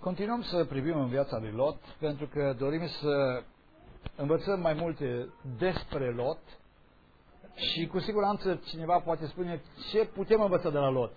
Continuăm să privim în viața lui Lot, pentru că dorim să învățăm mai multe despre Lot și cu siguranță cineva poate spune ce putem învăța de la Lot.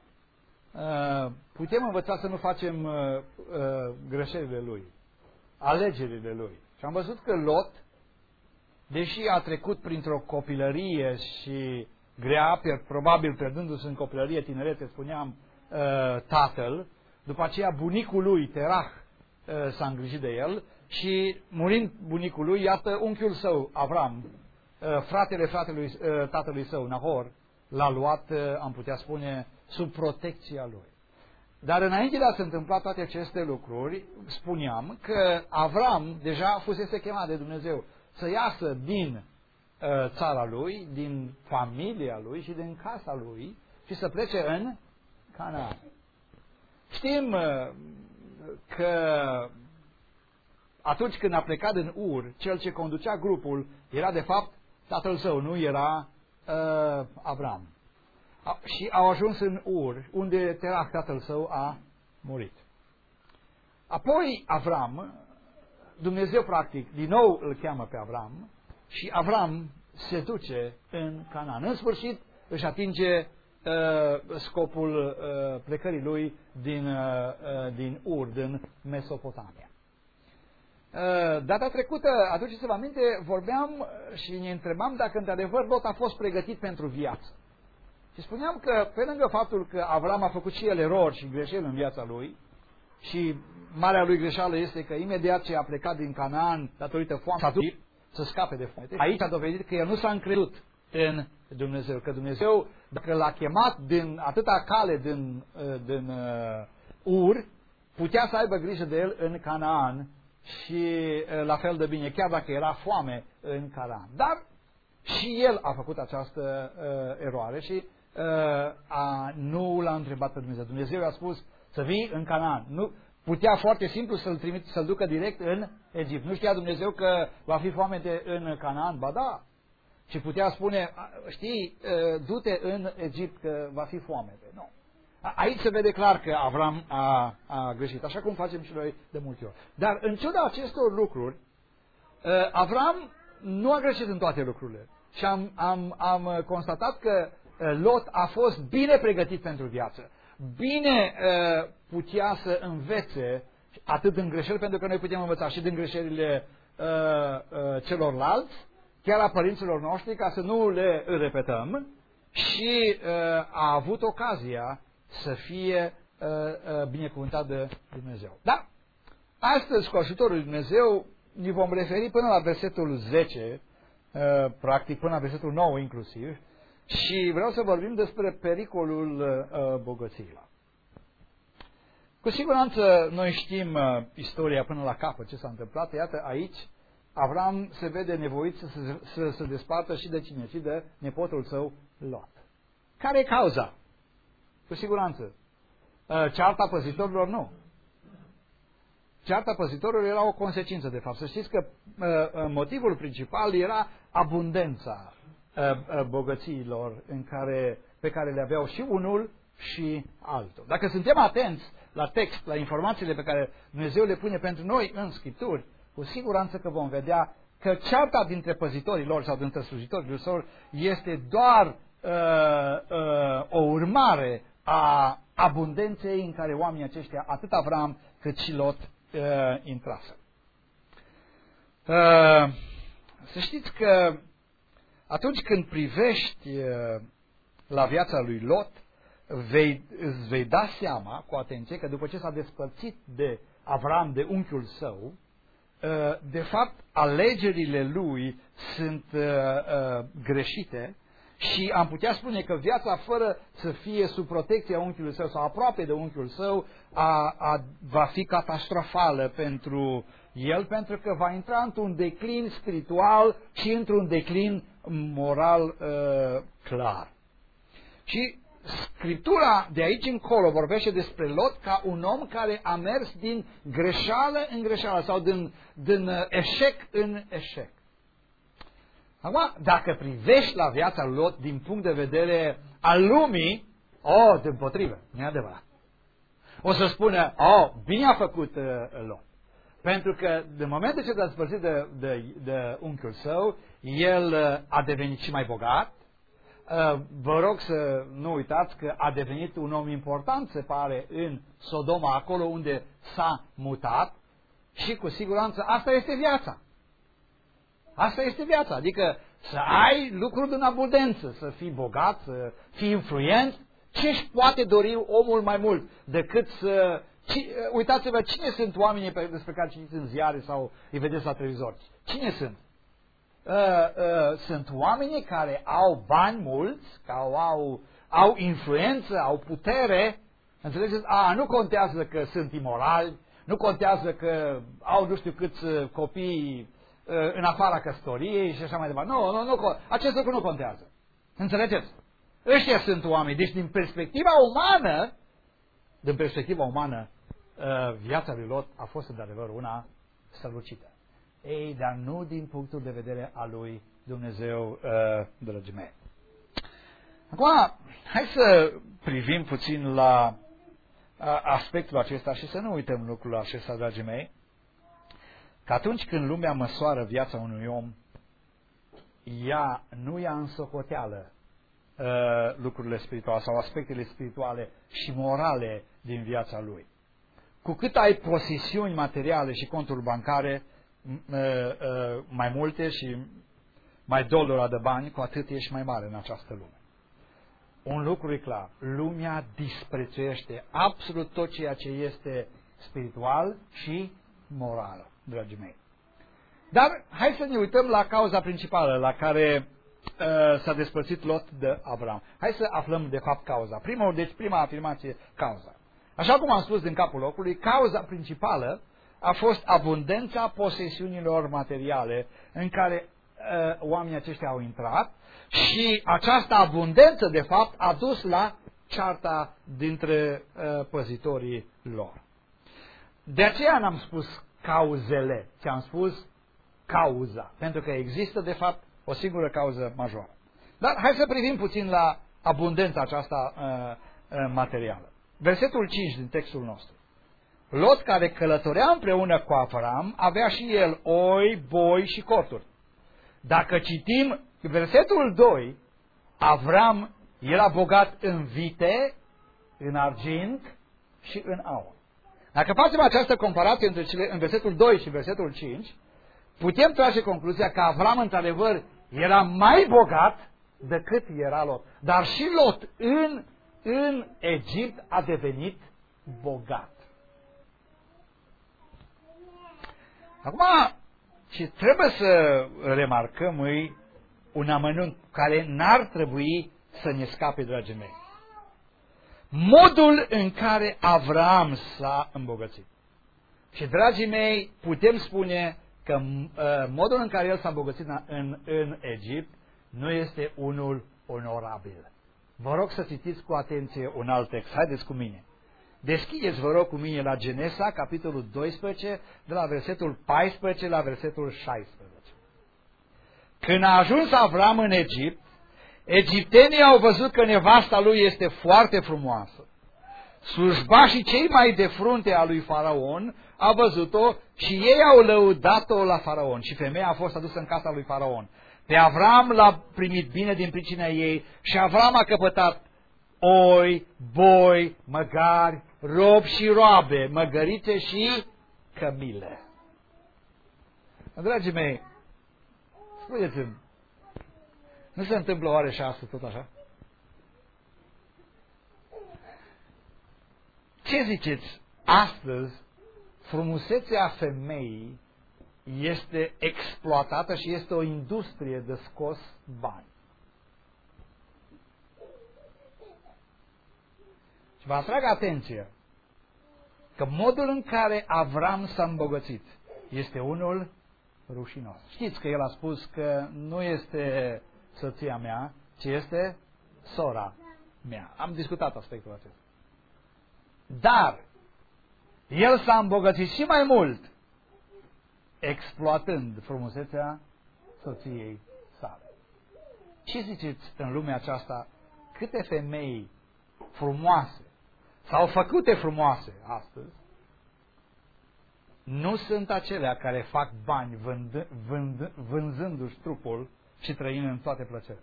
Putem învăța să nu facem greșelile lui, alegerile lui. Și am văzut că Lot, deși a trecut printr-o copilărie și grea, probabil pierdându-se în copilărie, tinerete, spuneam, tatăl, după aceea bunicul lui, Terah, s-a îngrijit de el și murind bunicul lui, iată, unchiul său, Avram, fratele tatălui său, Nahor, l-a luat, am putea spune, sub protecția lui. Dar înainte de a se întâmpla toate aceste lucruri, spuneam că Avram deja fusese chemat de Dumnezeu să iasă din țara lui, din familia lui și din casa lui și să plece în Canaan. Știm că atunci când a plecat din Ur, cel ce conducea grupul era de fapt tatăl său, nu era Avram. Și au ajuns în Ur, unde Terah, tatăl său, a murit. Apoi Avram, Dumnezeu practic, din nou îl cheamă pe Avram și Avram se duce în Canaan. În sfârșit își atinge scopul plecării lui din Ur, din Mesopotamia. Data trecută, aduceți-vă aminte, vorbeam și ne întrebam dacă într-adevăr Lot a fost pregătit pentru viață. Și spuneam că, pe lângă faptul că Avram a făcut și el erori și greșeli în viața lui, și marea lui greșeală este că imediat ce a plecat din Canaan, datorită foamei, să scape de foame. Aici a dovedit că el nu s-a încredut în Dumnezeu, că Dumnezeu, dacă l-a chemat din atâta cale din Ur, putea să aibă grijă de el în Canaan și la fel de bine, chiar dacă era foame în Canaan. Dar și el a făcut această eroare și nu l-a întrebat pe Dumnezeu. Dumnezeu i-a spus să vii în Canaan. Nu, putea foarte simplu să-l ducă direct în Egipt. Nu știa Dumnezeu că va fi foamete în Canaan? Ba da. Și putea spune, știi, du-te în Egipt că va fi foamete. Nu. Aici se vede clar că Avram a greșit, așa cum facem și noi de multe ori. Dar în ciuda acestor lucruri, Avram nu a greșit în toate lucrurile. Și am constatat că Lot a fost bine pregătit pentru viață. Bine putea să învețe atât din greșeli, pentru că noi putem învăța și din greșelile celorlalți, chiar a părinților noștri, ca să nu le repetăm, și a avut ocazia să fie binecuvântat de Dumnezeu. Da, astăzi, cu ajutorul lui Dumnezeu, ne vom referi până la versetul 10, practic până la versetul 9 inclusiv, și vreau să vorbim despre pericolul bogățiilor. Cu siguranță noi știm istoria până la capăt, ce s-a întâmplat. Iată, aici Avram se vede nevoit să se despartă și de cine? Și de nepotul său Lot. Care e cauza? Cu siguranță. Cearta păzitorilor? Nu. Cearta păzitorilor era o consecință, de fapt. Să știți că motivul principal era abundența bogățiilor pe care le aveau și unul și altul. Dacă suntem atenți la text, la informațiile pe care Dumnezeu le pune pentru noi în Scripturi, cu siguranță că vom vedea că cearta dintre păzitorii lor sau dintre slujitorii lor este doar o urmare a abundenței în care oamenii aceștia, atât Avram cât și Lot, intrase. Să știți că atunci când privești la viața lui Lot, îți vei da seama, cu atenție, că după ce s-a despărțit de Avram, de unchiul său, de fapt, alegerile lui sunt greșite și am putea spune că viața, fără să fie sub protecția unchiului său sau aproape de unchiul său, va fi catastrofală pentru el, pentru că va intra într-un declin spiritual și într-un declin moral clar. Și Scriptura de aici încolo vorbește despre Lot ca un om care a mers din greșeală în greșeală sau din eșec în eșec. Acum, dacă privești la viața lui Lot din punct de vedere al lumii, dimpotrivă, nu e adevărat. o să spună, bine a făcut Lot. Pentru că, de momentul ce s-a despărțit de unchiul său, el a devenit și mai bogat. Vă rog să nu uitați că a devenit un om important, se pare, în Sodoma, acolo unde s-a mutat. Și cu siguranță asta este viața. Asta este viața. Adică să ai lucruri în abundență, să fii bogat, să fii influent. Ce își poate dori omul mai mult decât să... Uitați-vă, cine sunt oamenii despre care citiți în ziare sau îi vedeți la televizor? Cine sunt? Sunt oamenii care au bani mulți, care au influență, au putere. Înțelegeți? Nu contează că sunt imorali, nu contează că au nu știu câți copii în afara căsătoriei și așa mai departe. Nu, acest lucru nu contează. Înțelegeți? Ăștia sunt oameni. Deci din perspectiva umană, viața lui Lot a fost într-adevăr una strălucită. Ei, dar nu din punctul de vedere al lui Dumnezeu, dragii mei. Acum, hai să privim puțin la aspectul acesta și să nu uităm lucrul acesta, dragii mei, că atunci când lumea măsoară viața unui om, ea nu ia în socoteală lucrurile spirituale sau aspectele spirituale și morale din viața lui. Cu cât ai posesiuni materiale și conturi bancare mai multe și mai dolora de bani, cu atât ești mai mare în această lume. Un lucru e clar, lumea disprețuiește absolut tot ceea ce este spiritual și moral, dragii mei. Dar hai să ne uităm la cauza principală la care s-a despărțit Lot de Avram. Hai să aflăm de fapt cauza. Prima afirmație, cauza. Așa cum am spus din capul locului, cauza principală a fost abundența posesiunilor materiale în care oamenii aceștia au intrat și această abundență, de fapt, a dus la cearta dintre păzitorii lor. De aceea n-am spus cauzele, ci am spus cauza, pentru că există, de fapt, o singură cauză majoră. Dar hai să privim puțin la abundența aceasta materială. Versetul 5 din textul nostru. Lot, care călătorea împreună cu Avram, avea și el oi, boi și corturi. Dacă citim versetul 2, Avram era bogat în vite, în argint și în aur. Dacă facem această comparație în versetul 2 și versetul 5, putem trage concluzia că Avram, într-adevăr, era mai bogat decât era Lot. Dar și Lot în Egipt a devenit bogat. Acum, ce trebuie să remarcăm e un amănunt care n-ar trebui să ne scape, dragii mei. Modul în care Avram s-a îmbogățit. Și, dragii mei, putem spune că modul în care el s-a îmbogățit în Egipt nu este unul onorabil. Vă rog să citiți cu atenție un alt text. Haideți cu mine. Deschideți, vă rog, cu mine la Genesa, capitolul 12, de la versetul 14 la versetul 16. Când a ajuns Avram în Egipt, egiptenii au văzut că nevasta lui este foarte frumoasă. Slujbașii cei mai de frunte a lui Faraon au văzut-o și ei au lăudat-o la Faraon. Și femeia a fost adusă în casa lui Faraon. Pe Avram l-a primit bine din pricina ei și Avram a căpătat oi, boi, măgari, robi și roabe, măgărițe și cămile. Dragii mei, spuneți-mi, nu se întâmplă oare și astăzi tot așa? Ce ziceți? Astăzi, frumusețea femeii este exploatată și este o industrie de scos bani. Și vă atrag atenție că modul în care Avram s-a îmbogățit este unul rușinos. Știți că el a spus că nu este soția mea, ci este sora mea. Am discutat aspectul acesta. Dar el s-a îmbogățit și mai mult exploatând frumusețea soției sale. Ce ziceți în lumea aceasta? Câte femei frumoase sau făcute frumoase astăzi, nu sunt acelea care fac bani vânzându-și trupul și trăind în toate plăcerile.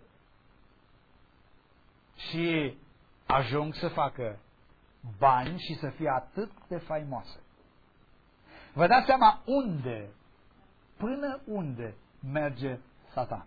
Și ajung să facă bani și să fie atât de faimoase. Vă dați seama până unde merge Satan.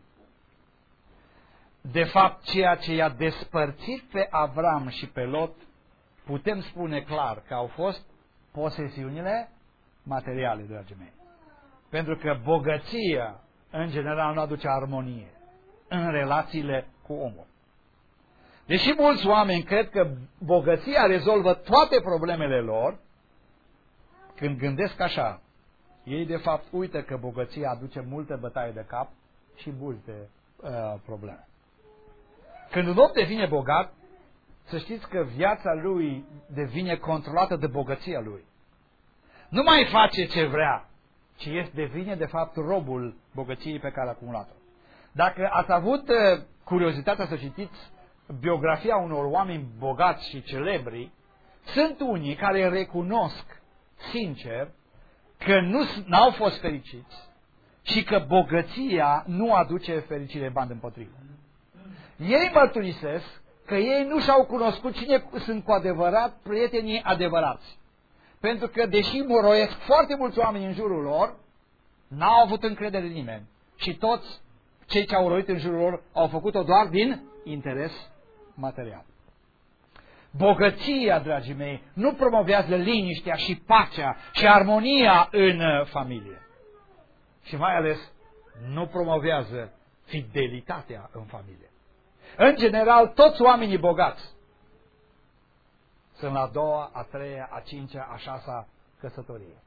De fapt, ceea ce i-a despărțit pe Avram și pe Lot, putem spune clar că au fost posesiunile materiale, dragii mei. Pentru că bogăția, în general, nu aduce armonie în relațiile cu omul. Deși mulți oameni cred că bogăția rezolvă toate problemele lor, când gândesc așa, ei de fapt uită că bogăția aduce multe bătaie de cap și multe probleme. Când un om devine bogat, să știți că viața lui devine controlată de bogăția lui. Nu mai face ce vrea, ci devine de fapt robul bogăției pe care a acumulat-o. Dacă ați avut curiozitatea să citiți biografia unor oameni bogați și celebri, sunt unii care recunosc sincer că nu au fost fericiți și că bogăția nu aduce fericire, bani împotrivă. Ei mărturisesc că ei nu și-au cunoscut cine sunt cu adevărat prietenii adevărați. Pentru că, deși moroiesc foarte mulți oameni în jurul lor, n-au avut încredere în nimeni. Și toți cei ce au roit în jurul lor au făcut-o doar din interes material. Bogăția, dragii mei, nu promovează liniștea și pacea și armonia în familie. Și mai ales nu promovează fidelitatea în familie. În general, toți oamenii bogați sunt la a doua, a treia, a cincea, a șasea căsătorie.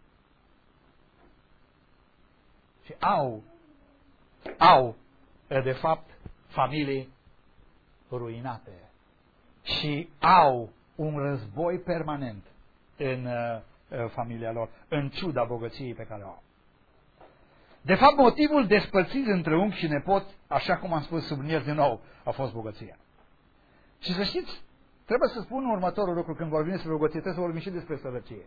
Și au, de fapt, familii ruinate. Și au un război permanent în familia lor, în ciuda bogăției pe care o au. De fapt, motivul despărțirii între unchi și nepoți, așa cum am spus, subliniez din nou, a fost bogăția. Și să știți, trebuie să spun următorul lucru când vorbim despre bogăție, trebuie să vorbim și despre sărăcie.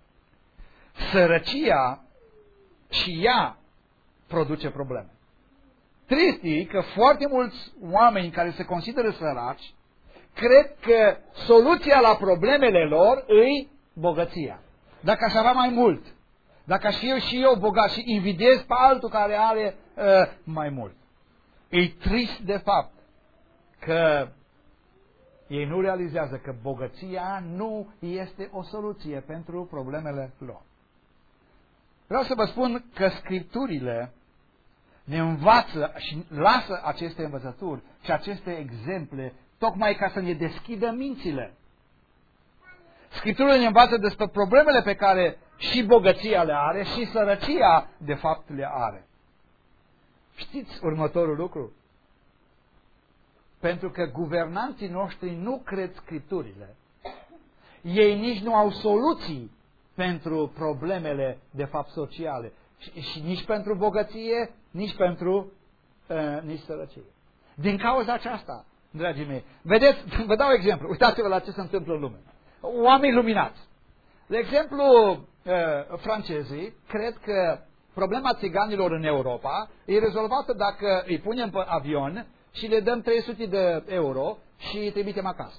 Sărăcia și ea produce probleme. Trist e că foarte mulți oameni care se consideră săraci cred că soluția la problemele lor îi bogăția. Dacă aș avea mai mult, dacă aș fi și eu bogat și invidiez pe altul care are mai mult. E trist de fapt că ei nu realizează că bogăția nu este o soluție pentru problemele lor. Vreau să vă spun că Scripturile ne învață și lasă aceste învățături și aceste exemple tocmai ca să ne deschidă mințile. Scripturile ne învață despre problemele pe care și bogăția le are și sărăcia de fapt le are. Știți următorul lucru? Pentru că guvernanții noștri nu cred Scripturile. Ei nici nu au soluții pentru problemele de fapt sociale. Și nici pentru bogăție, nici pentru nici sărăcie. Din cauza aceasta, dragii mei, vedeți, vă dau exemplu, uitați-vă la ce se întâmplă în lume. Oameni luminați. De exemplu, francezii cred că problema țiganilor în Europa e rezolvată dacă îi punem pe avion și le dăm 300 de euro și îi trimitem acasă.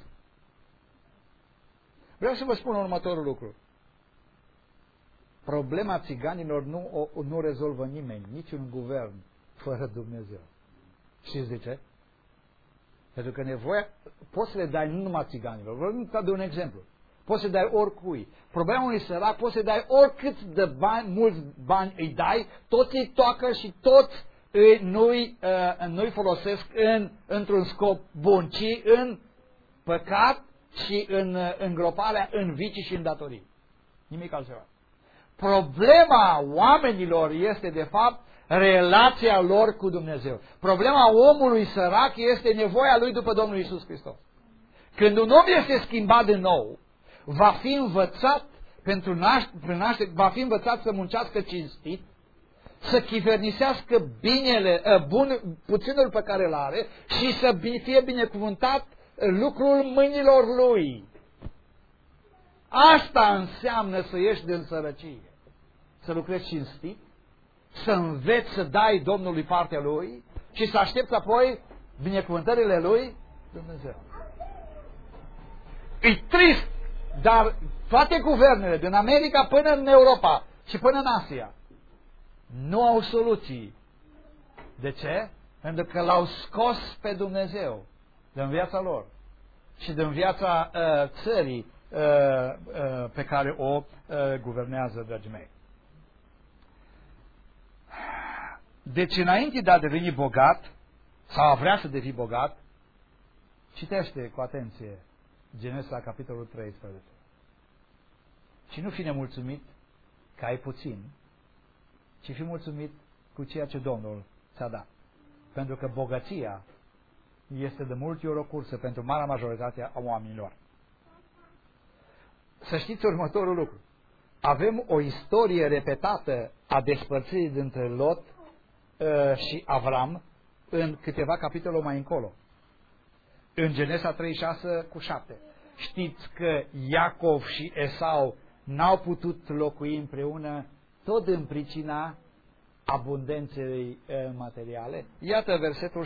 Vreau să vă spun următorul lucru. Problema țiganilor nu rezolvă nimeni, niciun guvern fără Dumnezeu. Știți de ce? Pentru că nevoia, poți să le dai nu numai țiganilor, vă dau un exemplu. Poți să dai oricui. Problema unui sărac, poți să dai oricât de bani, mulți bani îi dai, toți îi toacă și toți nu-i folosesc într-un scop bun, ci în păcat și în îngroparea în vicii și în datorii. Nimic altceva. Problema oamenilor este, de fapt, relația lor cu Dumnezeu. Problema omului sărac este nevoia lui după Domnul Iisus Hristos. Când un om este schimbat din nou, va fi învățat va fi învățat să muncească cinstit, să chivernisească puținul pe care îl are și să fie binecuvântat lucrul mâinilor lui. Asta înseamnă să ieși din sărăcie. Să lucrezi cinstit, să înveți să dai Domnului partea Lui și să aștepți apoi binecuvântările Lui Dumnezeu. E trist, dar toate guvernele, din America până în Europa și până în Asia, nu au soluții. De ce? Pentru că l-au scos pe Dumnezeu din viața lor și din viața țării pe care o guvernează, dragii mei. Deci înainte de a deveni bogat, sau a vrea să devii bogat, citește cu atenție Genesa, capitolul 13. Și nu fi nemulțumit că ai puțin, ci fi mulțumit cu ceea ce Domnul ți-a dat. Pentru că bogăția este de multe ori o cursă pentru marea majoritate a oamenilor. Să știți următorul lucru. Avem o istorie repetată a despărțirii dintre Lot și Avram în câteva capitole mai încolo. În Genesa 36:7. Știți că Iacov și Esau n-au putut locui împreună tot în pricina abundenței materiale? Iată versetul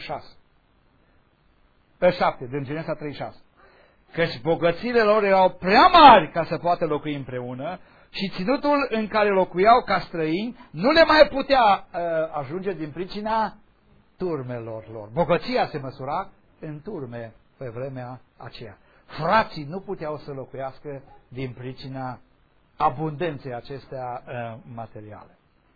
7 din Genesa 36. Căci bogățiile lor erau prea mari ca să poată locui împreună și ținutul în care locuiau ca străini nu le mai putea ajunge din pricina turmelor lor. Bogăția se măsura în turme pe vremea aceea. Frații nu puteau să locuiască din pricina abundenței acestea materiale.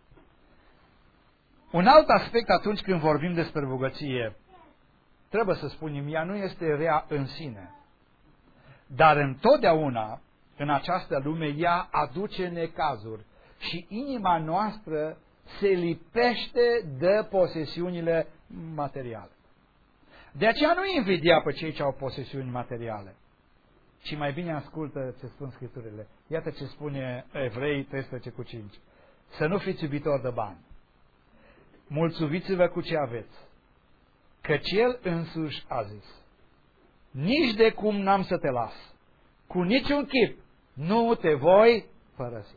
Un alt aspect atunci când vorbim despre bogăție, trebuie să spunem, ea nu este rea în sine, dar întotdeauna în această lume ea aduce necazuri și inima noastră se lipește de posesiunile materiale. De aceea nu invidia pe cei ce au posesiuni materiale, ci mai bine ascultă ce spun Scripturile. Iată ce spune Evrei 13:5. Să nu fiți iubitori de bani. Mulțumiți-vă cu ce aveți, căci El însuși a zis: nici de cum n-am să te las, cu niciun chip nu te voi părăsi.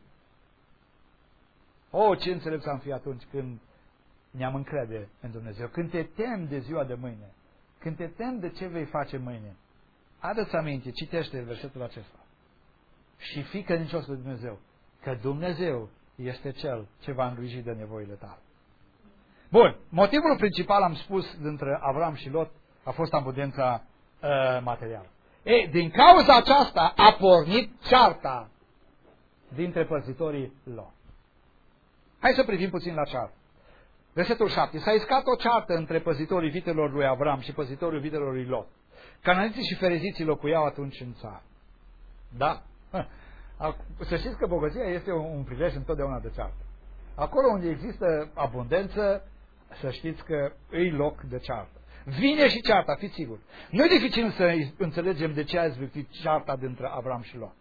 O, ce înțelepți am fi atunci când ne-am încrede în Dumnezeu, când te temi de ziua de mâine, când te temi de ce vei face mâine. Adă-ți aminte, citește versetul acesta și fii credincios cu Dumnezeu, că Dumnezeu este Cel ce va îngriji de nevoile tale. Bun, motivul principal, am spus, dintre Avram și Lot a fost abundența materială. Din cauza aceasta a pornit cearta dintre păzitorii lor. Hai să privim puțin la ceartă. Versetul 7. S-a iscat o ceartă între păzitorii vitelor lui Avram și păzitorii vitelor lui Lot. Cananiții și fereziții locuiau atunci în țară. Da? Să știți că bogăția este un prilej întotdeauna de ceartă. Acolo unde există abundență, să știți că îi loc de ceartă. Vine și cearta, fiți siguri. Nu e dificil să înțelegem de ce a izbucnit cearta dintre Avram și Lot.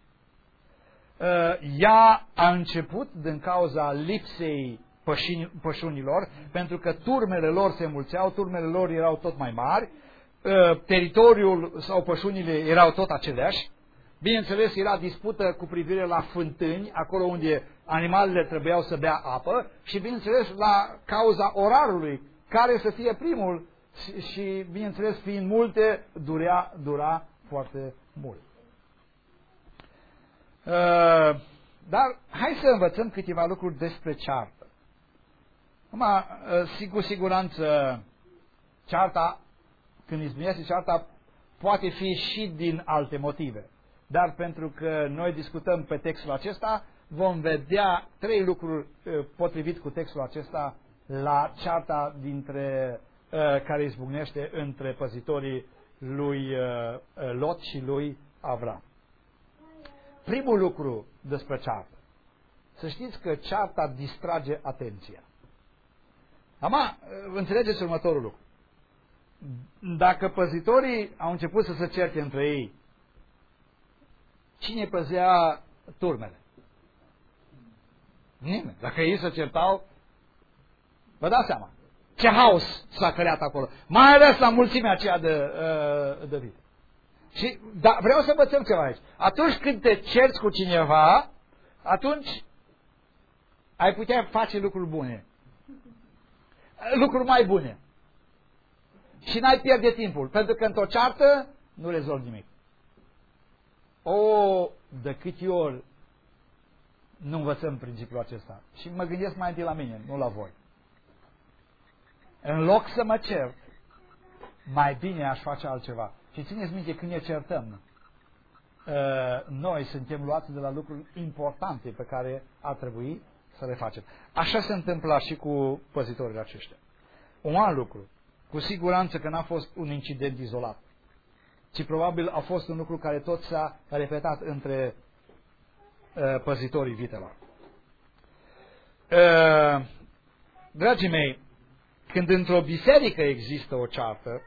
Ea a început din cauza lipsei pășunilor, pentru că turmele lor se înmulțeau, turmele lor erau tot mai mari, teritoriul sau pășunile erau tot aceleași. Bineînțeles, era dispută cu privire la fântâni, acolo unde animalele trebuiau să bea apă, și bineînțeles la cauza orarului, care să fie primul, și bineînțeles fiind multe, dura foarte mult. Dar hai să învățăm câteva lucruri despre ceartă. Cu siguranță cearta, când izbucnește cearta, poate fi și din alte motive. Dar pentru că noi discutăm pe textul acesta, vom vedea 3 lucruri potrivit cu textul acesta la cearta care izbucnește între păzitorii lui Lot și lui Avram. Primul lucru despre ceartă. Să știți că cearta distrage atenția. Înțelegeți următorul lucru. Dacă păzitorii au început să se certe între ei, cine păzea turmele? Nimeni. Dacă ei se certau, vă dați seama ce haos s-a creat acolo. Mai ales la mulțimea aceea de vite. Dar vreau să învățăm ceva aici. Atunci când te cerți cu cineva, atunci ai putea face lucruri bune. Lucruri mai bune. Și n-ai pierde timpul. Pentru că într-o ceartă nu rezolvi nimic. De câte ori nu învățăm principiul acesta. Și mă gândesc mai întâi la mine, nu la voi. În loc să mă cert, mai bine aș face altceva. Și țineți minte, când ne certăm, noi suntem luați de la lucruri importante pe care ar trebui să le facem. Așa se întâmpla și cu păzitorii aceștia. Un alt lucru, cu siguranță că n-a fost un incident izolat, ci probabil a fost un lucru care tot s-a repetat între păzitorii vitelor. Dragii mei, când într-o biserică există o ceartă,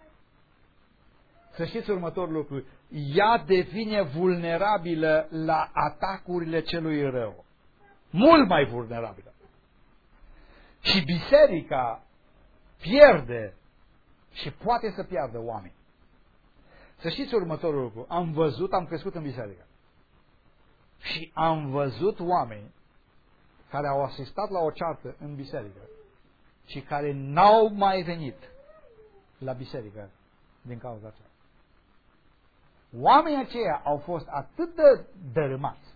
să știți următorul lucru, ea devine vulnerabilă la atacurile celui rău. Mult mai vulnerabilă. Și biserica pierde și poate să piardă oameni. Să știți următorul lucru, am crescut în biserică și am văzut oameni care au asistat la o ceartă în biserică și care n-au mai venit la biserică din cauza aceea. Oamenii aceia au fost atât de dărâmați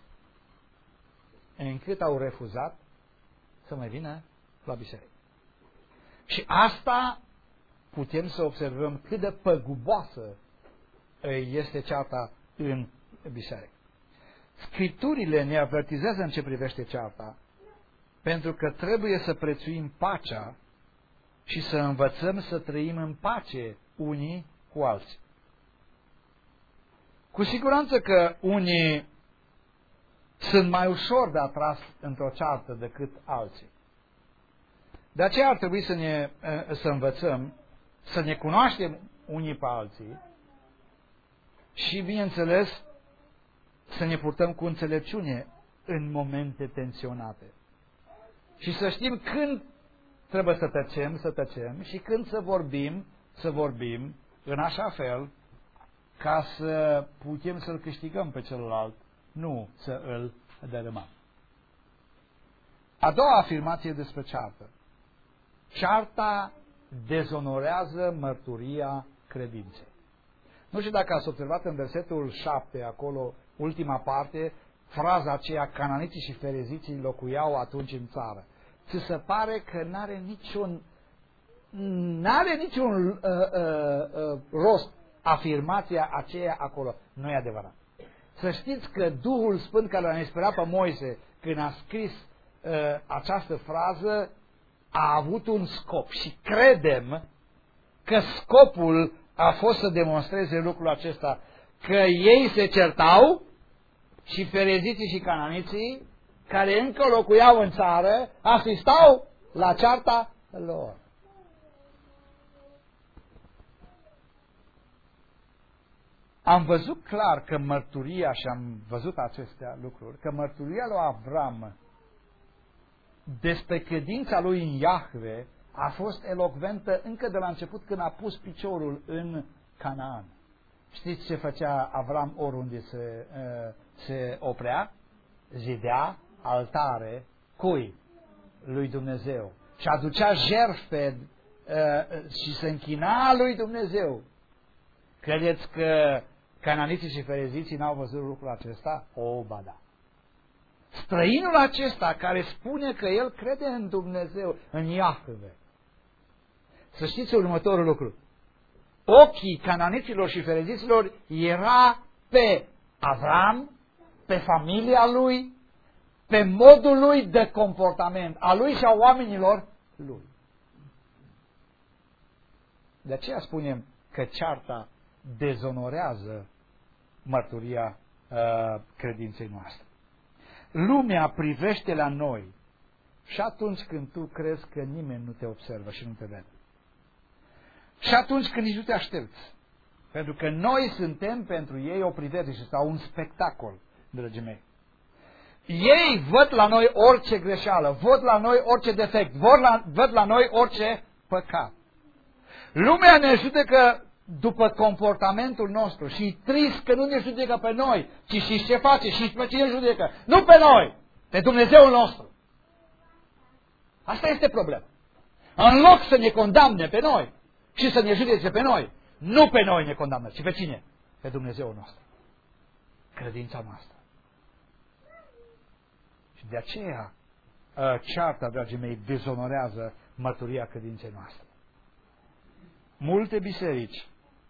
încât au refuzat să mai vină la biserică. Și asta putem să observăm cât de păguboasă este cearta în biserică. Scripturile ne avertizează în ce privește cearta, pentru că trebuie să prețuim pacea și să învățăm să trăim în pace unii cu alții. Cu siguranță că unii sunt mai ușor de atras într-o ceartă decât alții. De aceea ar trebui să învățăm, să ne cunoaștem unii pe alții și, bineînțeles, să ne purtăm cu înțelepciune în momente tensionate. Și să știm când trebuie să tăcem și când să vorbim în așa fel ca să putem să-l câștigăm pe celălalt, nu să îl dărâmăm. A doua afirmație despre ceartă. Cearta dezonorează mărturia credinței. Nu știu dacă ați observat în versetul 7, acolo, ultima parte, fraza aceea, cananiții și fereziții locuiau atunci în țară. Ți se pare că n-are niciun rost afirmația aceea acolo. Nu e adevărat. Să știți că Duhul Sfânt care l-a inspirat pe Moise când a scris această frază a avut un scop și credem că scopul a fost să demonstreze lucrul acesta, că ei se certau și fereziții și cananiții care încă locuiau în țară asistau la cearta lor. Am văzut clar că mărturia, și am văzut acestea lucruri, că mărturia lui Avram despre credința lui în Iahve a fost elocventă încă de la început când a pus piciorul în Canaan. Știți ce făcea Avram oriunde se oprea? Zidea altare cui? Lui Dumnezeu. Și aducea jertfe și se închina lui Dumnezeu. Credeți că cananiții și fereziții n-au văzut lucrul acesta? Ba da. Străinul acesta care spune că el crede în Dumnezeu, în Iahve. Să știți următorul lucru. Ochii cananiților și fereziților era pe Avram, pe familia lui, pe modul lui de comportament, a lui și a oamenilor lui. De aceea spunem că cearta dezonorează mărturia credinței noastre. Lumea privește la noi și atunci când tu crezi că nimeni nu te observă și nu te vede. Și atunci când nici nu te aștepți. Pentru că noi suntem pentru ei o priveliște sau un spectacol, dragii mei. Ei văd la noi orice greșeală, văd la noi orice defect, văd la noi orice păcat. Lumea ne judecă după comportamentul nostru și e trist că nu ne judecă pe noi, ci și ce face și pe cine judecă. Nu pe noi, pe Dumnezeul nostru. Asta este problema. În loc să ne condamne pe noi și să ne judece pe noi, nu pe noi ne condamnă, ci pe cine? Pe Dumnezeul nostru. Credința noastră. Și de aceea cearta, dragii mei, dezonorează mărturia credinței noastre. Multe biserici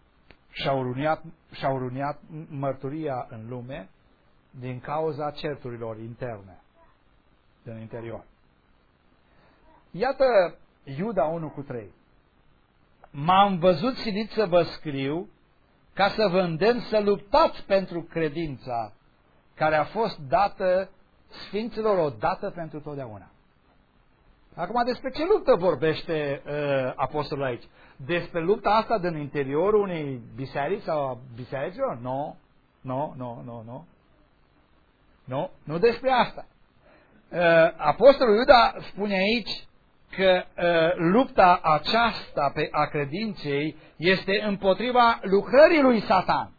și-au ruiniat mărturia în lume din cauza certurilor interne, din interior. Iată Iuda 1:3. M-am văzut silit să vă scriu ca să vă îndemn să luptați pentru credința care a fost dată sfinților odată pentru totdeauna. Acum, despre ce luptă vorbește apostolul aici? Despre lupta asta din interiorul unei biserici sau bisericilor? Nu despre asta. Apostolul Iuda spune aici că lupta aceasta a credinței este împotriva lucrării lui Satan.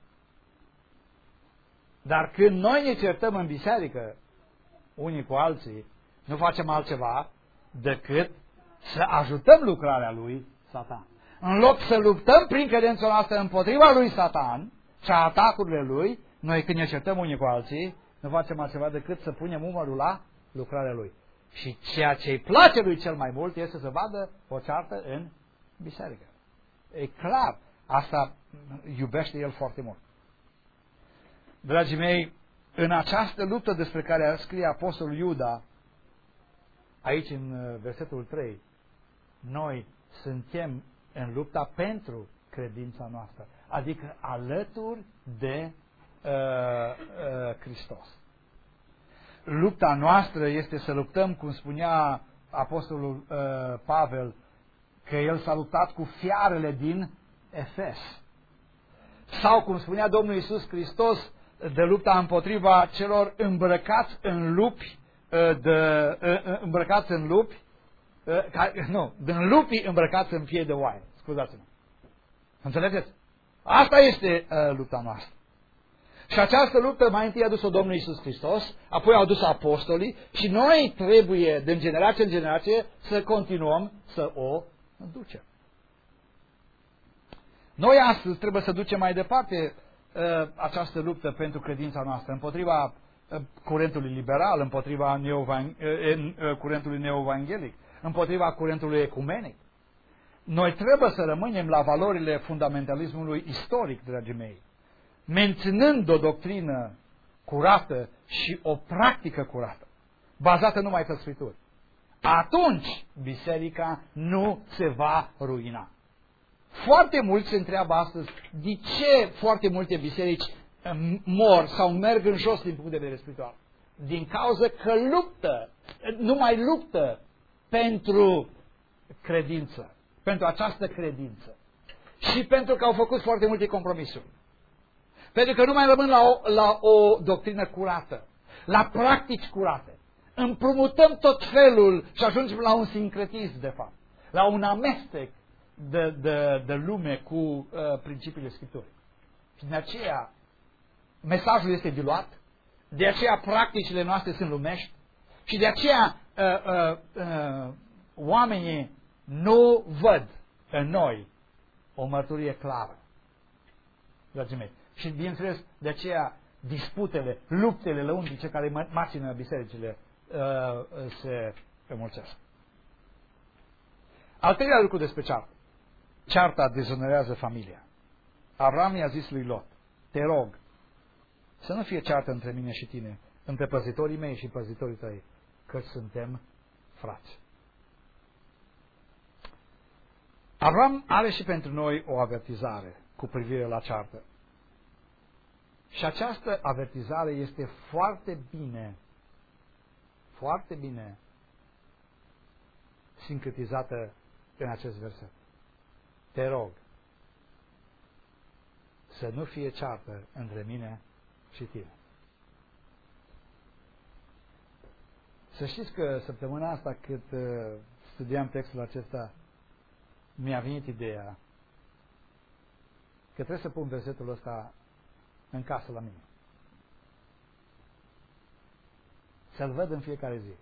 Dar când noi ne certăm în biserică, unii cu alții, nu facem altceva decât să ajutăm lucrarea lui Satan. În loc să luptăm prin credința noastră împotriva lui Satan și a atacurile lui, noi când ne certăm unii cu alții, nu facem altceva decât să punem umărul la lucrarea lui. Și ceea ce îi place lui cel mai mult este să vadă o ceartă în biserică. E clar, asta iubește el foarte mult. Dragii mei, în această luptă despre care scrie apostolul Iuda, aici în versetul 3, noi suntem în lupta pentru credința noastră, adică alături de Hristos. Lupta noastră este să luptăm, cum spunea apostolul Pavel, că el s-a luptat cu fiarele din Efes. Sau, cum spunea Domnul Iisus Hristos, de lupta împotriva celor îmbrăcați în lupi, îmbrăcați în lupi, din lupii îmbrăcați în piei de oaie. Scuzați-mă. Înțelegeți? Asta este lupta noastră. Și această luptă mai întâi a dus-o Domnul Iisus Hristos, apoi au dus apostolii și noi trebuie, din generație în generație, să continuăm să o ducem. Noi astăzi trebuie să ducem mai departe această luptă pentru credința noastră, împotriva curentului liberal, împotriva curentului neoevanghelic, împotriva curentului ecumenic. Noi trebuie să rămânem la valorile fundamentalismului istoric, dragii mei, menținând o doctrină curată și o practică curată, bazată numai pe Scripturi. Atunci biserica nu se va ruina. Foarte mulți se întreabă astăzi de ce foarte multe biserici mor sau merg în jos din punct de vedere spiritual. Din cauza că nu mai luptă pentru credință, pentru această credință. Și pentru că au făcut foarte multe compromisuri. Pentru că nu mai rămân la o doctrină curată, la practici curate. Împrumutăm tot felul și ajungem la un sincretism, de fapt, la un amestec de lume cu principiile Scripturii. Și de aceea mesajul este diluat, de aceea practicile noastre sunt lumești și de aceea oamenii nu văd în noi o mărturie clară. Dragii mei. Și bineînțeles, de aceea disputele, luptele lăuntrice care macină bisericile se înmulțesc. Al treilea lucru despre ceartă. Cearta dezonorează familia. Avram i-a zis lui Lot, te rog, să nu fie ceartă între mine și tine, între păzitorii mei și păzitorii tăi, că suntem frați. Avram are și pentru noi o avertizare cu privire la ceartă. Și această avertizare este foarte bine sincretizată în acest verset. Te rog să nu fie ceartă între mine și tine. Să știți că săptămâna asta, cât studiam textul acesta, mi-a venit ideea că trebuie să pun versetul ăsta în casă la mine. Să-l văd în fiecare zi.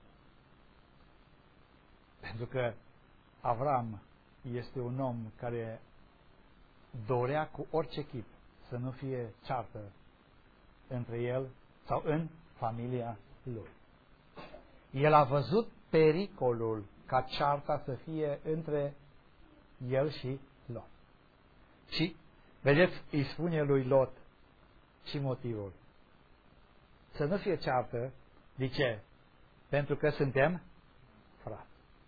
Pentru că Avram este un om care dorea cu orice chip să nu fie ceartă între el sau în familia lui. El a văzut pericolul ca cearta să fie între el și Lot. Și, vedeți, îi spune lui Lot și motivul. Să nu fie ceartă. De ce? Pentru că suntem frați.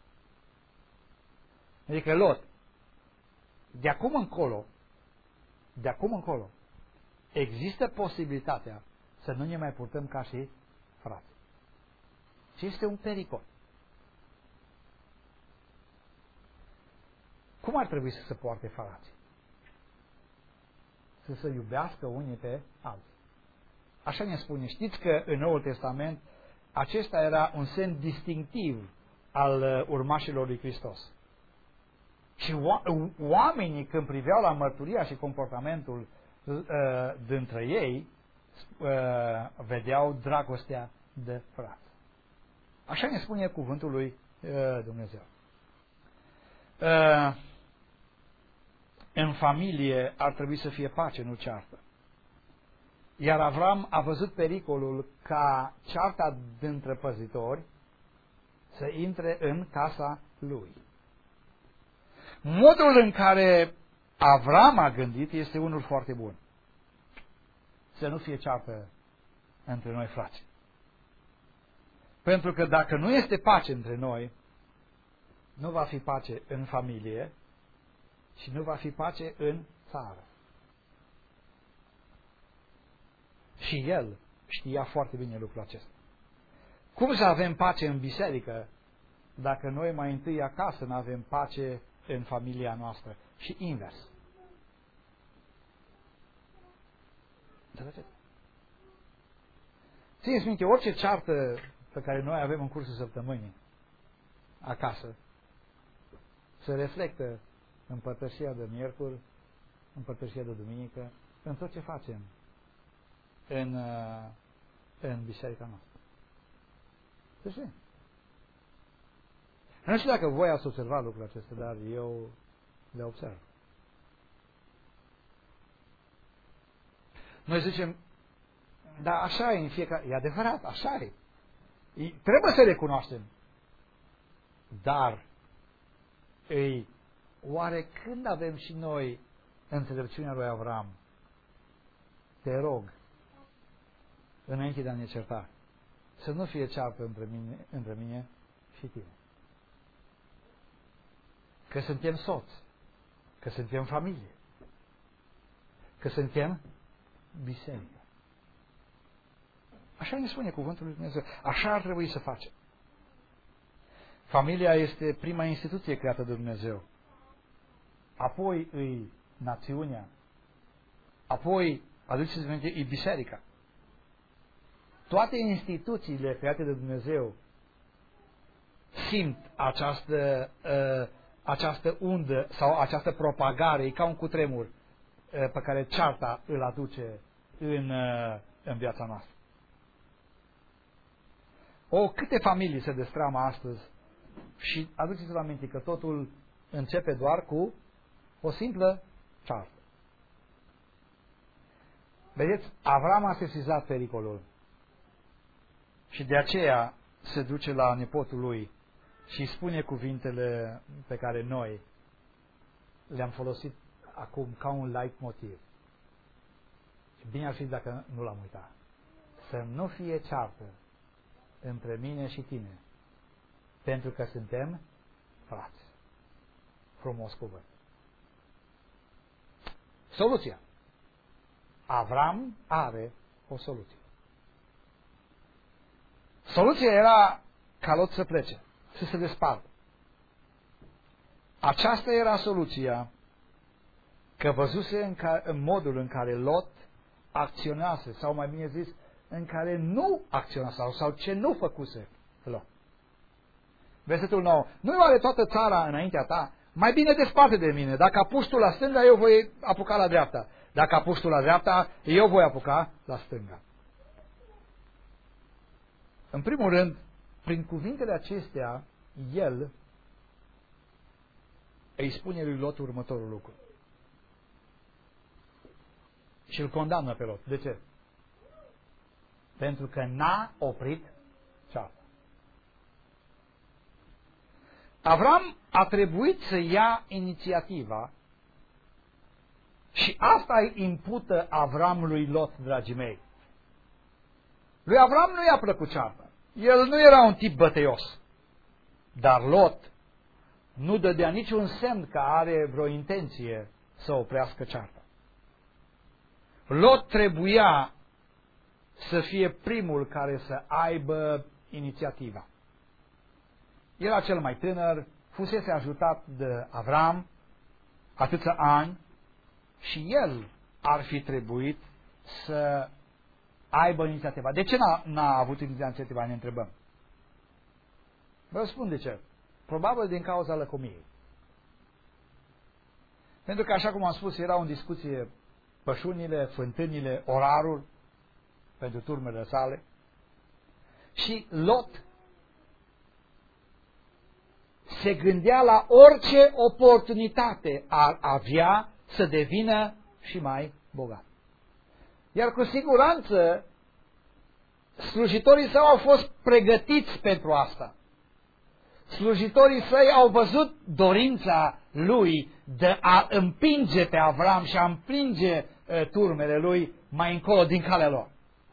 Adică Lot, de acum încolo, există posibilitatea să nu ne mai purtăm ca și frați. Și este un pericol. Cum ar trebui să se poarte frații? Să se iubească unii pe alții. Așa ne spune. Știți că în Noul Testament acesta era un semn distinctiv al urmașilor lui Hristos. Și oamenii, când priveau la mărturia și comportamentul dintre ei, vedeau dragostea de frați. Așa ne spune cuvântul lui Dumnezeu. În familie ar trebui să fie pace, nu ceartă. Iar Avram a văzut pericolul ca cearta dintre păzitori să intre în casa lui. Modul în care Avram a gândit este unul foarte bun. Să nu fie ceartă între noi, frați. Pentru că dacă nu este pace între noi, nu va fi pace în familie și nu va fi pace în țară. Și el știa foarte bine lucrul acesta. Cum să avem pace în biserică dacă noi mai întâi acasă nu avem pace în familia noastră? Și invers. Țineți minte, orice ceartă pe care noi avem în cursul săptămânii acasă se reflectă în părtășia de miercuri, în părtășia de duminică, în tot ce facem în biserica noastră. Deci, nu știu dacă voi ați observat lucrul acesta, dar eu le observ. Noi zicem, da, așa e în fiecare... E adevărat, așa e. Trebuie să recunoaștem. Dar, oare când avem și noi înțelepciunea lui Avram? Te rog, înainte de a ne certa, să nu fie ceartă între mine și tine. Că suntem soți, că suntem familie, că suntem biserică. Așa ne spune cuvântul lui Dumnezeu. Așa ar trebui să facem. Familia este prima instituție creată de Dumnezeu. Apoi îi națiunea. Apoi, aduceți-vă aminte, e biserica. Toate instituțiile create de Dumnezeu simt această undă sau această propagare, e ca un cutremur pe care cearta îl aduce în viața noastră. Câte familii se destramă astăzi și aduceți-vă aminte că totul începe doar cu o simplă ceartă. Vedeți, Avram a sesizat pericolul și de aceea se duce la nepotul lui și spune cuvintele pe care noi le-am folosit acum ca un leitmotiv. Și bine ar fi dacă nu l-am uitat. Să nu fie ceartă între mine și tine, pentru că suntem frați. Frumos cuvânt. Soluția. Avram are o soluție. Soluția era ca Lot să plece, să se despartă. Aceasta era soluția, că văzuse în modul în care Lot acționase, sau mai bine zis, în care nu acționase, sau ce nu făcuse Lot. Versetul 9. Nu oare toată țara înaintea ta? mai bine desparte de mine. Dacă apuci tu la stânga, eu voi apuca la dreapta. Dacă apuci tu la dreapta, eu voi apuca la stânga. În primul rând, prin cuvintele acestea, el îi spune lui Lot următorul lucru. Și îl condamnă pe Lot. De ce? Pentru că n-a oprit cearta. Avram a trebuit să ia inițiativa și asta îi impută Avram lui Lot, dragii mei. Lui Avram nu i-a plăcut cearta. El nu era un tip bătăios. Dar Lot nu dădea niciun semn că are vreo intenție să oprească cearta. Lot trebuia să fie primul care să aibă inițiativa. Era cel mai tânăr, fusese ajutat de Avram atâția ani și el ar fi trebuit să aibă inițiativa. De ce n-a avut inițiativa, ne întrebăm? Vă spun de ce. Probabil din cauza lăcomiei. Pentru că, așa cum am spus, erau în discuție pășunile, fântânile, orarul pentru turmele sale. Și Lot se gândea la orice oportunitate ar avea să devină și mai bogat. Iar cu siguranță slujitorii săi au fost pregătiți pentru asta. Slujitorii săi au văzut dorința lui de a împinge pe Avram și a împinge turmele lui mai încolo din calea lor.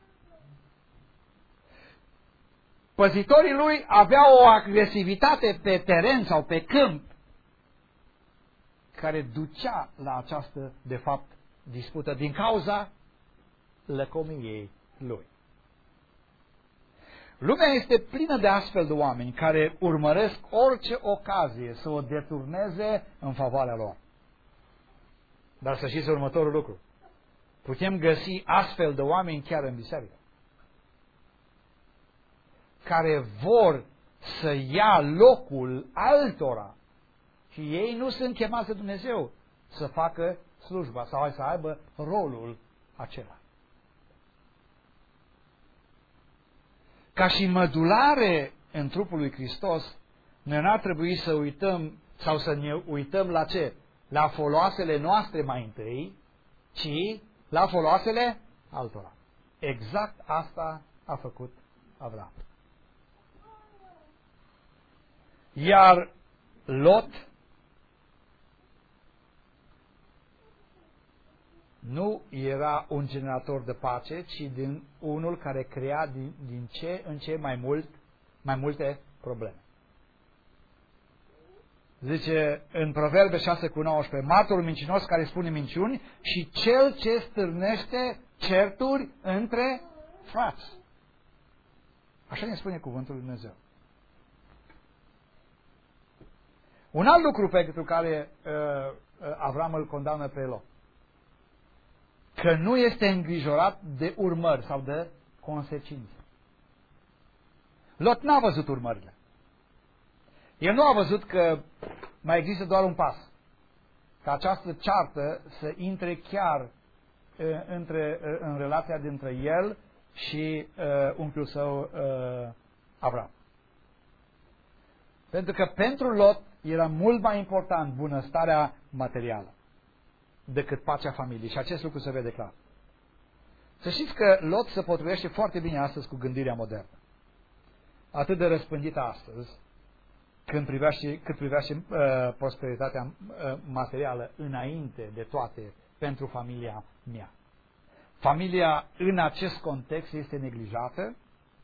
Păzitorii lui aveau o agresivitate pe teren sau pe câmp care ducea la această, de fapt, dispută din cauza lăcomiei lui. Lumea este plină de astfel de oameni care urmăresc orice ocazie să o deturneze în favoarea lor. Dar să știți următorul lucru. Putem găsi astfel de oameni chiar în biserică, care vor să ia locul altora și ei nu sunt chemați de Dumnezeu să facă slujba sau să aibă rolul acela. Ca și mădulare în trupul lui Hristos, noi n-ar trebui să uităm sau să ne uităm la ce? La foloasele noastre mai întâi, ci la foloasele altora. Exact asta a făcut Avram. Iar Lot nu era un generator de pace, ci din unul care crea din ce în ce mai multe probleme. Zice în Proverbe 6:19, martorul mincinos care spune minciuni și cel ce stârnește certuri între frați. Așa ne spune cuvântul lui Dumnezeu. Un alt lucru pentru care Avram îl condamnă pe Lot, că nu este îngrijorat de urmări sau de consecințe. Lot n-a văzut urmările. El nu a văzut că mai există doar un pas. Ca această ceartă să intre chiar în relația dintre el și unchiul său Avram. Pentru că pentru Lot era mult mai important bunăstarea materială decât pacea familiei. Și acest lucru se vede clar. Să știți că Lot se potrivește foarte bine astăzi cu gândirea modernă. Atât de răspândită astăzi, cât privește prosperitatea materială înainte de toate pentru familia mea. Familia în acest context este neglijată,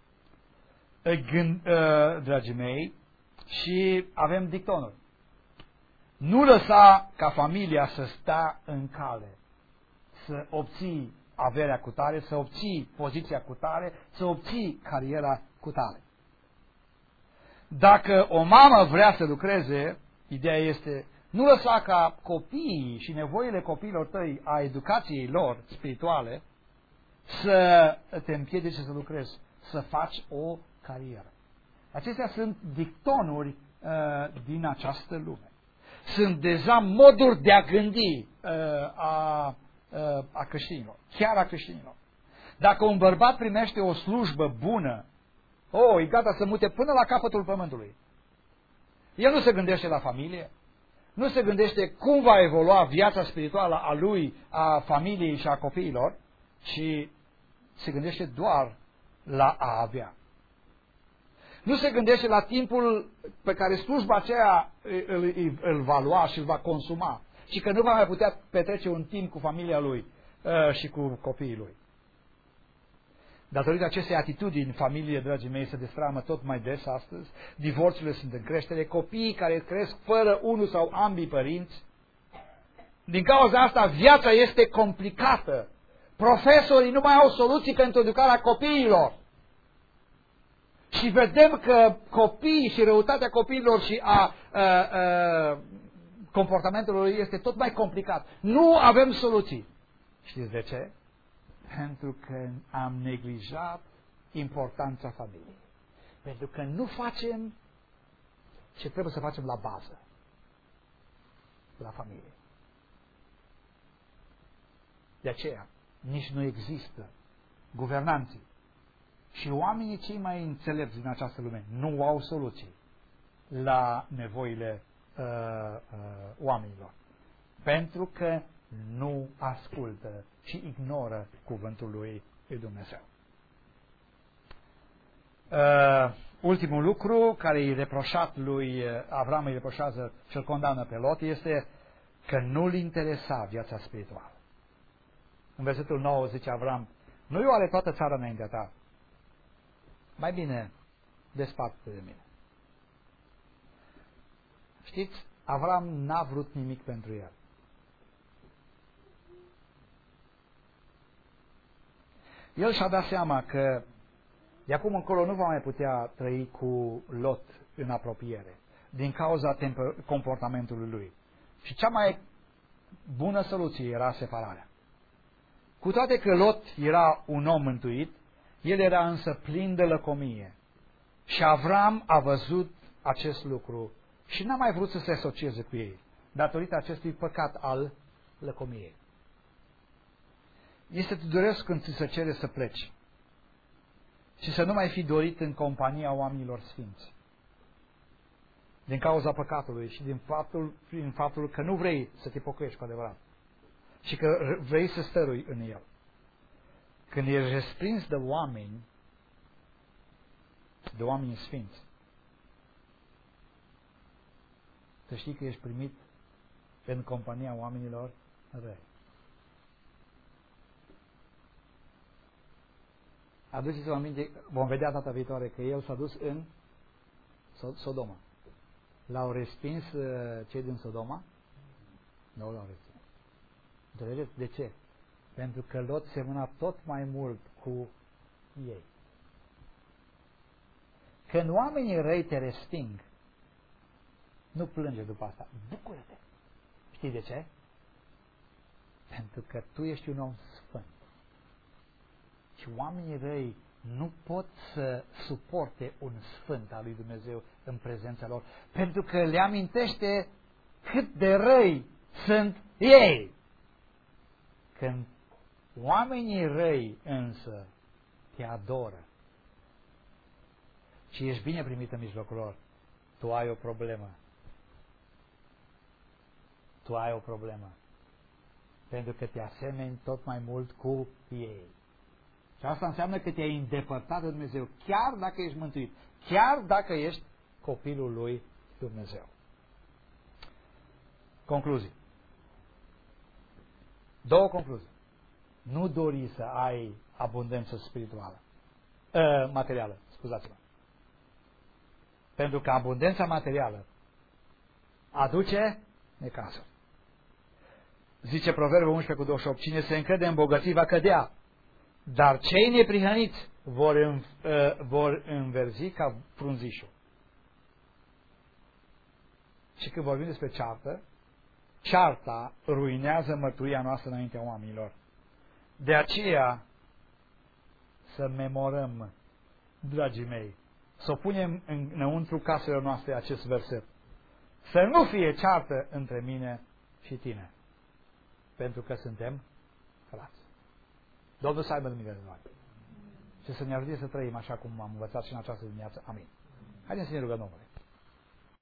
dragii mei, și avem dictonul. Nu lăsa ca familia să stea în cale, să obții averea cu tare, să obții poziția cu tare, să obții cariera cu tare. Dacă o mamă vrea să lucreze, ideea este, nu lăsa ca copiii și nevoile copiilor tăi a educației lor spirituale să te împiedice să lucrezi, să faci o carieră. Acestea sunt dictonuri din această lume. sunt deja moduri de a gândi a creștinilor, chiar a creștinilor. Dacă un bărbat primește o slujbă bună, e gata să mute până la capătul pământului. El nu se gândește la familie, nu se gândește cum va evolua viața spirituală a lui, a familiei și a copiilor, ci se gândește doar la a avea. Nu se gândește la timpul pe care slujba aceea îl va lua și îl va consuma, ci că nu va mai putea petrece un timp cu familia lui și cu copiii lui. Datorită acestei atitudini, familie, dragii mei, se destramă tot mai des astăzi, divorțurile sunt în creștere, copiii care cresc fără unul sau ambii părinți. Din cauza asta, viața este complicată. Profesorii nu mai au soluții pentru educarea copiilor. Și vedem că copiii și răutatea copiilor și a comportamentelor este tot mai complicat. Nu avem soluții. Știți de ce? Pentru că am neglijat importanța familiei. Pentru că nu facem ce trebuie să facem la bază. La familie. De aceea, nici nu există guvernanții și oamenii cei mai înțelepți din această lume nu au soluții la nevoile oamenilor. Pentru că nu ascultă și ignoră cuvântul lui Dumnezeu. Ultimul lucru care îi reproșat lui Avram, îi reproșează și îl condamnă pe Lot, este că nu-l interesa viața spirituală. În versetul 9 zice Avram: nu-i oare toată țara înaintea ta? Mai bine desparte de mine. Știți, Avram n-a vrut nimic pentru el. El și-a dat seama că de acum încolo nu va mai putea trăi cu Lot în apropiere, din cauza comportamentului lui. Și cea mai bună soluție era separarea. Cu toate că Lot era un om mântuit, el era însă plin de lăcomie. Și Avram a văzut acest lucru și n-a mai vrut să se asocieze cu ei, datorită acestui păcat al lăcomiei. Este durere când ți se cere să pleci și să nu mai fi dorit în compania oamenilor sfinți. Din cauza păcatului și prin faptul că nu vrei să te pocăiești cu adevărat și că vrei să stărui în el. Când ești respins de oameni sfinți, să știi că ești primit în compania oamenilor răi. Aduceți-vă aminte, vom vedea data viitoare că el s-a dus în Sodoma. L-au respins cei din Sodoma? Nu l-au respins. Înțelegeți? De ce? Pentru că Lot semăna tot mai mult cu ei. Când oamenii răi te resping, nu plânge după asta. Bucură-te! Știi de ce? Pentru că tu ești un om sfânt. Și oamenii răi nu pot să suporte un sfânt al lui Dumnezeu în prezența lor, pentru că le amintește cât de răi sunt ei. Când oamenii răi însă te adoră și ești bine primit în mijlocul lor, tu ai o problemă. Tu ai o problemă. Pentru că te asemeni tot mai mult cu ei. Și asta înseamnă că te-ai îndepărtat de Dumnezeu, chiar dacă ești mântuit, chiar dacă ești copilul lui Dumnezeu. Concluzii. Două concluzii. Nu dori să ai abundență spirituală, materială, scuzați-mă. Pentru că abundența materială aduce necazuri. Zice Proverbul 11:28, cine se încrede în bogății va cădea, dar cei neprihăniți vor înverzi ca frunzișul. Și când vorbim despre ceartă, cearta ruinează mărturia noastră înaintea oamenilor. De aceea să memorăm, dragii mei, să o punem înăuntru caselor noastre acest verset. să nu fie ceartă între mine și tine, pentru că suntem frați. Domnul să aibă milă de noi și să ne ajute să trăim așa cum am învățat și în această dimineață. Amin. Haideți să ne rugăm Domnului.